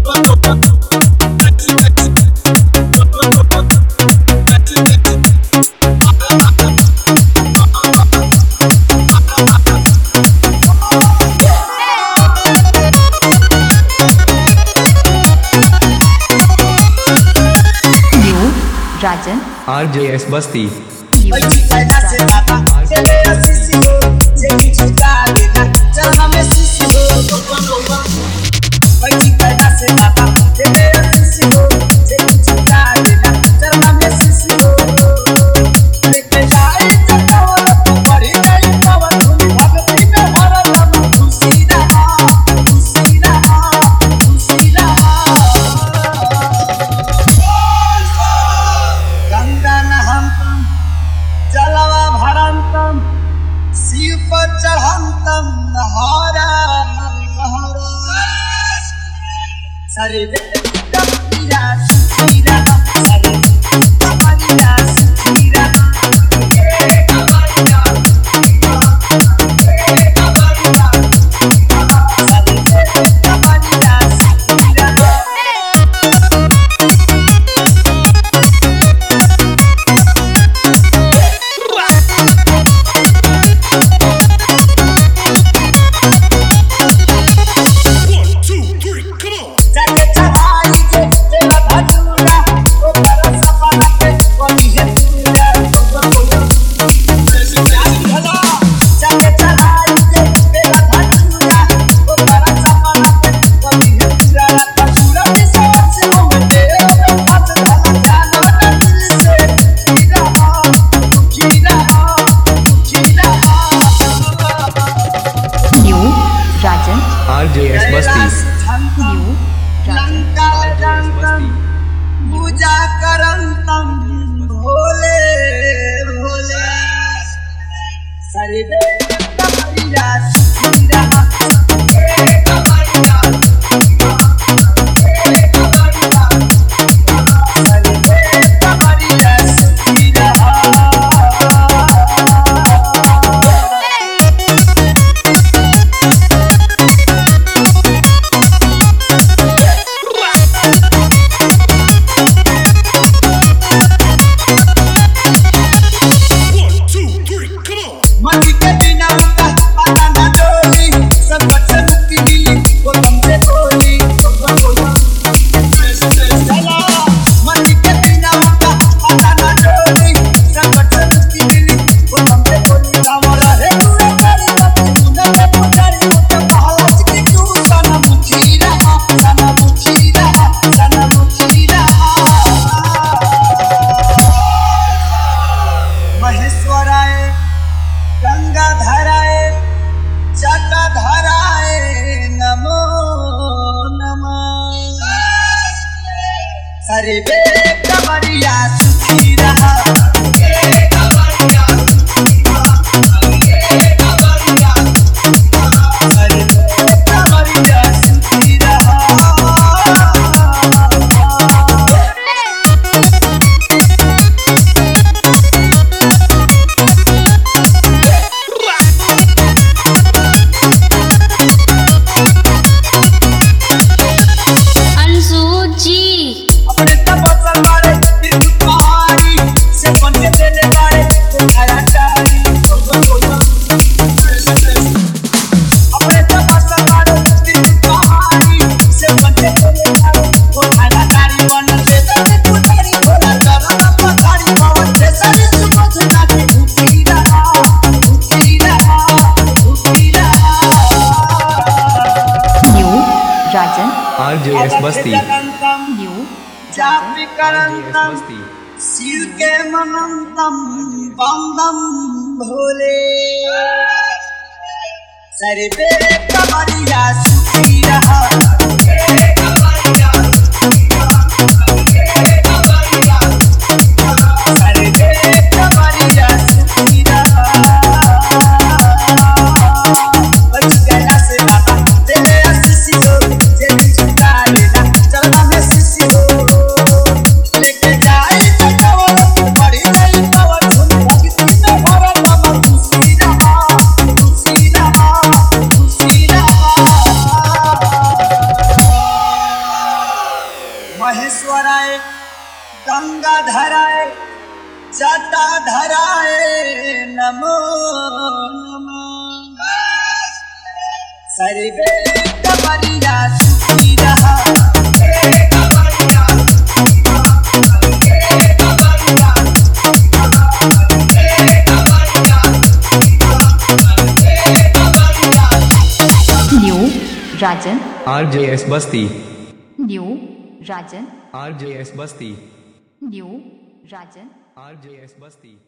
Rajan RJS बस्ती Sare de kapira sira sare kapira sira RJS बस्ती पूजा करंतम भोले भोले सरे दे कबीरा सीरा सरे बे कमरिया सुखी रहा सरे बे कमरिया सुखी रहा RJS बस्ती जापि करंतम शिव के मनंतम बंदम भोले सरे बे कमरिया सुखी रहा सरे बे कमरिया सुखी रहा बच गया से बाबा तेरे आशीष हो तेरी चिंता लेना चलना में शिशि हो लेके जाए चटवल बड़ी गई पवन सुन भक्ति में भरा नाम खुशी रहा खुशी रहा खुशी रहा कराए गंगा धराए जटा धराए नमो नमो सर्वे कबरिया सुखी रहा New Rajan, RJS Basti. New Rajan, RJS Basti. New Rajan. RJS Basti.